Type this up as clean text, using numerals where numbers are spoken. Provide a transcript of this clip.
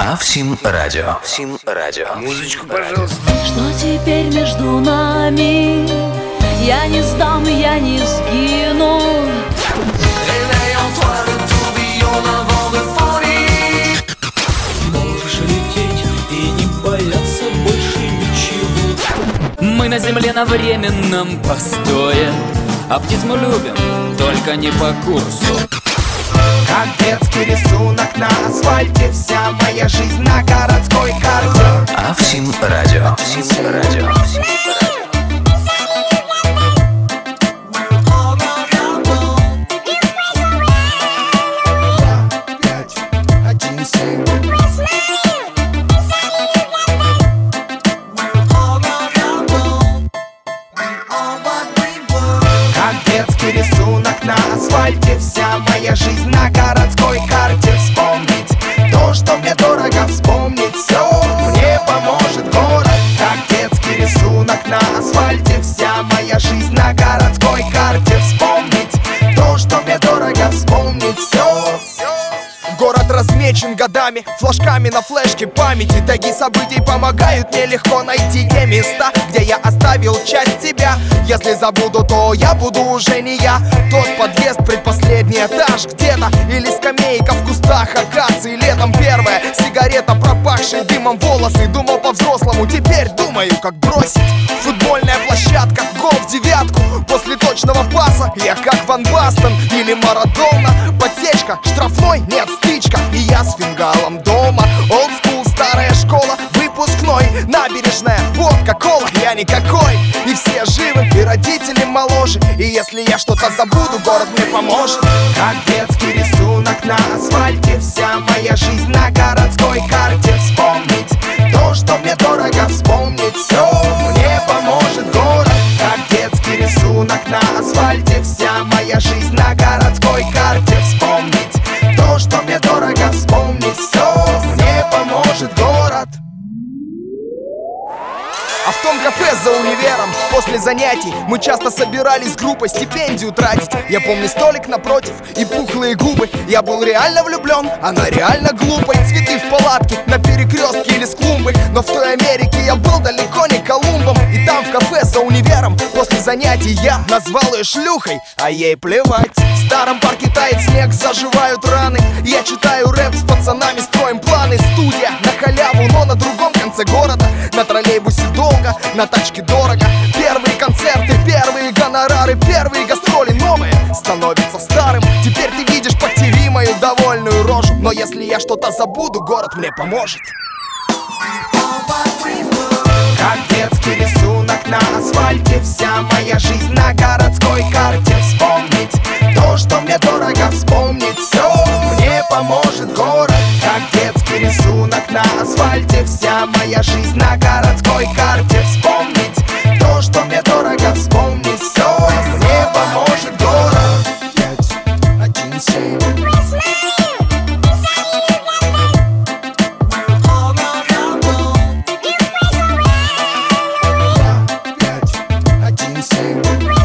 Авсим Радио. Авсим Радио. Музычку, пожалуйста. Что теперь между нами? Я не сдам и я не сгину. Можешь лететь и не бояться больше ничего. Мы на земле на временном постое, а птиц мы любим, только не по курсу. Как детский рисунок на асфальте, вся моя жизнь на городской карте. Авсим Радио. Авсим Радио. Рисунок на асфальте, вся моя жизнь на городской карте. Вспомнить то, что мне дорого, вспомнить все мне поможет город. Как детский рисунок на асфальте, вся моя жизнь на городской карте. Вспомнить то, что мне дорого, вспомнить все. Город размечен годами, флажками на флешке памяти. Теги событий помогают мне легко найти те места, где я оставил часть себя. Если забуду, то я буду уже не я. Тот подъезд, предпоследний этаж где-то, или скамейка в кустах акации. Летом первая сигарета, пропахшие дымом волосы. Думал по-взрослому, теперь думаю, как бросить. Футбольная площадка, гол в девятку. После точного паса я как Ван Бастен или Марадона. Подсечка, штрафной, нет, стычка, и я с фингалом дома. Old school, старая школа, выпускной. Набережная, водка, кола, я никакой. И все живы, и родители моложе. И если я что-то забуду, город мне поможет. Как детский рисунок на асфальте, вся моя жизнь на городской карте. Вспомнить то, что мне дорого, вспомнить все мне поможет город. Как детский рисунок на асфальте, вся моя жизнь на городской карте. Вспомнить то, что мне дорого, вспомнить все мне поможет город. А в том кафе за универом после занятий мы часто собирались группой стипендию тратить. Я помню столик напротив и пухлые губы. Я был реально влюблен, она реально глупой. Цветы в палатке на перекрестке или с клумбы. Но в той Америке я был далеко не Колумбом. И там в кафе за универом после занятий я назвал ее шлюхой, а ей плевать. В старом парке тает снег, заживают раны. Я читаю рэп с пацанами, строим планы. Студия на халяву, но на другом конце города. На троллейбусе долго, на тачке дорого. Первые концерты, первые гонорары, первые гастроли новые становятся старым. Теперь ты видишь по ТВ мою довольную рожу. Но если я что-то забуду, город мне поможет. Как детский рисунок на асфальте, вся моя жизнь на городской карте. Вспомнить то, что мне дорого, вспомнить все мне поможет город. Как детский рисунок на асфальте, вся моя жизнь на городской карте. Вспомнить то, что мне дорого, вспомнить все мне поможет город. 5, 1, 7. Sing.